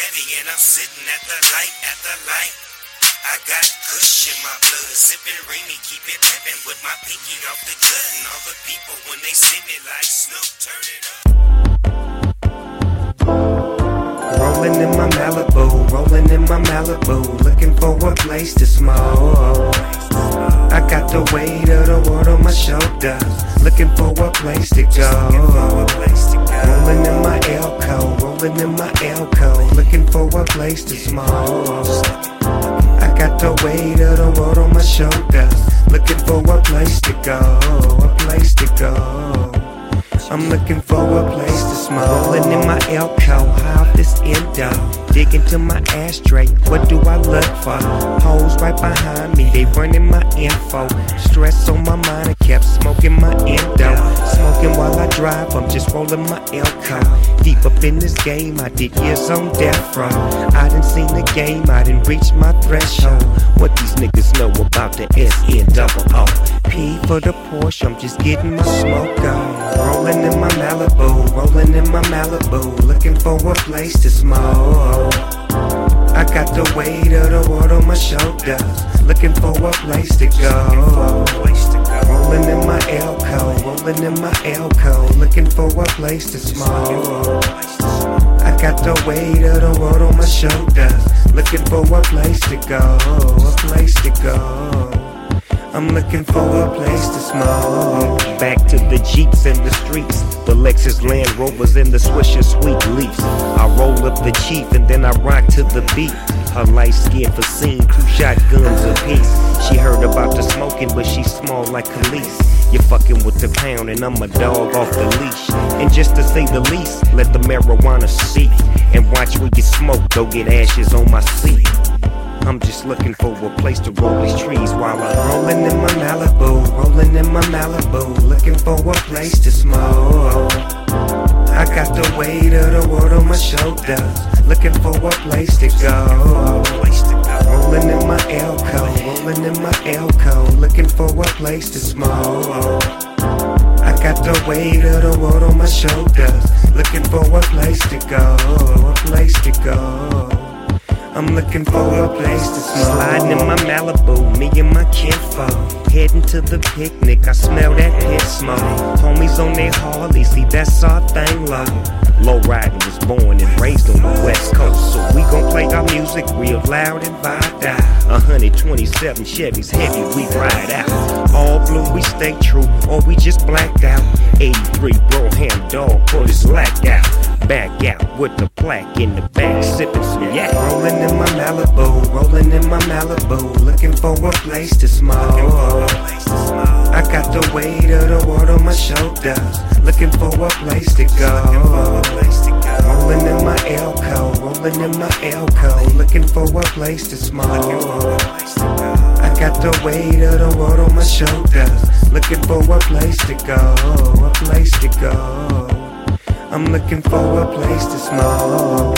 heavy and I'm sitting at the light, I got kush in my blood, sipping Remy, keep it pimpin' with my pinky off the cut. And all the people when they see me like Snoop, turn it up. Rolling in my Malibu, looking for a place to smoke. I got the weight of the world on my shoulders, looking for a place to go. Rolling in my Elko, looking for a place to smoke. I got the weight of the world on my shoulders, looking for a place to go, I'm looking for a place to smoke. Rolling in my Elko, high off this endo. Dig into my ashtray, what do I look for? Hoes right behind me, they running my info. Stress on my mind, I kept smoking my endo. Smoking while I drive, I'm just rolling my Elko. Deep up in this game, I did years on death row. I done seen the game, I done reached my threshold. What these niggas know about the S-N-double-O? P for the Porsche, I'm just getting my smoke on. Rolling in my Malibu, looking for a place to smoke. I got the weight of the world on my shoulders, looking for a place to go. Rolling in my Elko, looking for a place to smoke. I got the weight of the world on my shoulders, looking for a place to go, I'm looking for a place to smoke. Back to the Jeeps and the streets, the Lexus Land Rovers and the Swisher Sweet Leafs. I roll up the Chief and then I rock to the beat. Her light skin for scene, 2 shotguns apiece. She heard about the smoking, but she's small like Khalees. You're fucking with the pound and I'm a dog off the leash. And just to say the least, let the marijuana speak. And watch where you smoke, go get ashes on my seat. I'm just looking for a place to roll these trees while I'm rolling in my Malibu, looking for a place to smoke. I got the weight of the world on my shoulders, looking for a place to go. Rolling in my Elko, looking for a place to smoke. I got the weight of the world on my shoulders, looking for a place to go, I'm looking for a place to smoke. Sliding in my Malibu, me and my kinfolk, heading to the picnic, I smell that pit smoke. Homies on their Harley, see that's our thing low. Low riding was born and raised on the West Coast, so we gon' play our music real loud and vibe out. 127 Chevys heavy, we ride out. All blue, we stay true, or we just blacked out. 83 Broham dog put his lack out. Back out with the plaque in the back, sipping some yak. Rolling in my Malibu, looking for a place to smoke. I got the weight of the world on my shoulders, looking for a place to go. Rolling in my Elko, looking for a place to smoke. I got the weight of the world on my shoulders, looking for a place to go, I'm looking for a place to smoke.